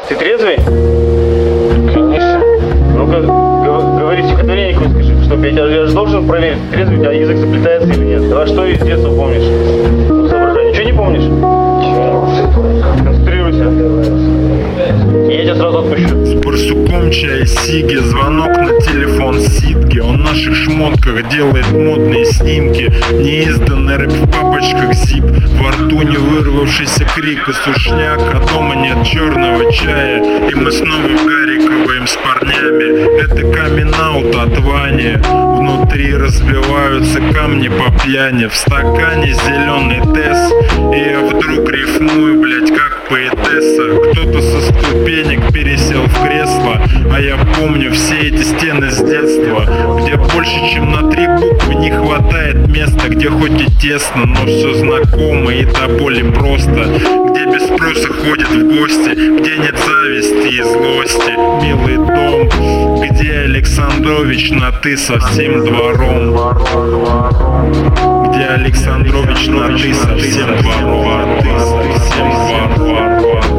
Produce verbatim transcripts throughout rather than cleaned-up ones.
Ты трезвый? Конечно. Ну-ка, говори стихотворение какое скажи, чтобы я тебя я же должен проверить, трезвый у тебя язык заплетается или нет. Давай, что из детства помнишь? Ну, соображай. Ничего не помнишь? Концентрируйся. Я тебя сразу отпущу. С барсуком чай, сиги, звонок на телефон Ситки. Он в наших шмотках делает модные снимки. Неизданный рэп в папочках зип. Во рту не вырвавшийся крик и сушняк. А дома нет черного чая, и мы снова гариковаем с парнями. Это камин-аут от Вани. Внутри разбиваются камни по пьяни. В стакане зеленый тесс, и я вдруг рифмую, блять, как поэтесса. Кто-то со ступенек пересел в кресло, а я помню все эти стены с детства, где больше чем на три буквы не хватает места, где хоть и тесно, но все знакомо и до боли просто, где без спроса ходят в гости, где нет зависти и злости. Милый дом, где Александрович на ты со всем двором, где Александрович на ты со всем двором, ты со всем двором.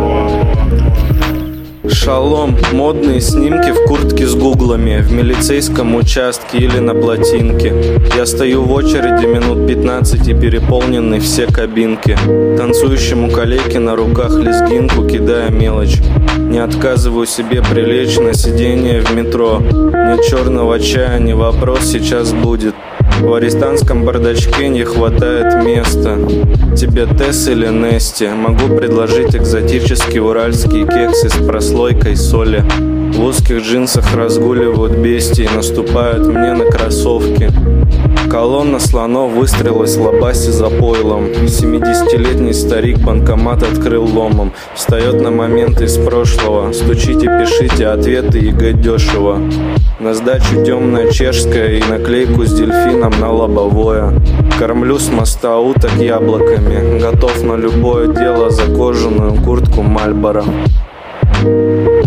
Шалом, модные снимки в куртке с гуглами, в милицейском участке или на плотинке. Я стою в очереди минут пятнадцать и переполнены все кабинки. Танцующему калеке на руках лезгинку, кидая мелочь. Не отказываю себе прилечь на сиденье в метро. Нет черного чая, не вопрос, сейчас будет. В арестантском бардачке не хватает места. Тебе Тесс или Нести? Могу предложить экзотические уральские кексы с прослойкой соли. В узких джинсах разгуливают бестии, наступают мне на кроссовки. Колонна слонов выстрелилась в лабасе за пойлом. Семидесятилетний старик банкомат открыл ломом. Встает на моменты из прошлого. Стучите, пишите ответы ЕГЭ дешево. На сдачу темная чешская и наклейку с дельфином на лобовое. Кормлю с моста уток яблоками. Готов на любое дело за кожаную куртку Мальборо.